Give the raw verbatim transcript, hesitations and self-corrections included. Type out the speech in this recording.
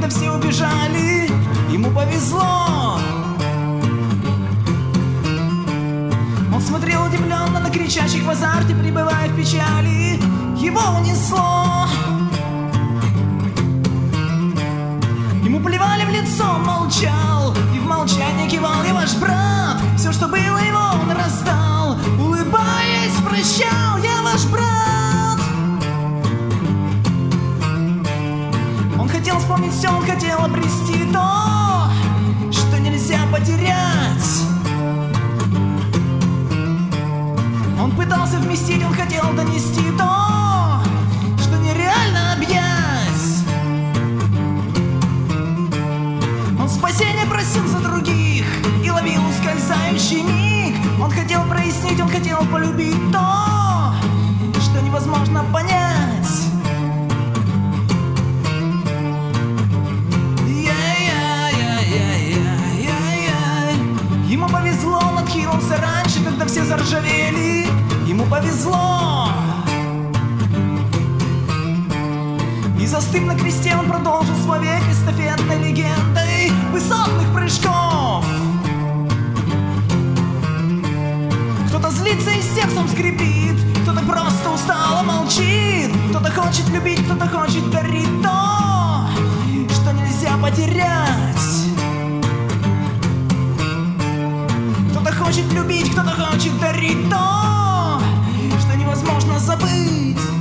все убежали, ему повезло. Он смотрел удивленно на кричащих в азарте, пребывая в печали, его унесло. Ему плевали в лицо, он молчал, и в молчании кивал: я ваш брат, все, что было его, он раздал. Улыбаясь, прощал: я ваш брат. Он хотел вспомнить все, он хотел обрести то, что нельзя потерять. Он пытался вместить, он хотел донести то, что нереально объять. Он спасения просил за других и ловил ускользающий миг. Он хотел прояснить, он хотел полюбить то, что невозможно понять. Ему повезло, он отхилился раньше, когда все заржавели. Ему повезло. И застыв на кресте, он продолжил свой век эстафетной легендой высотных прыжков. Кто-то злится и сердцем скрипит, кто-то просто устало молчит, кто-то хочет любить, кто-то хочет дарить то, что нельзя потерять. Кто-то хочет любить, кто-то хочет дарить то, что невозможно забыть.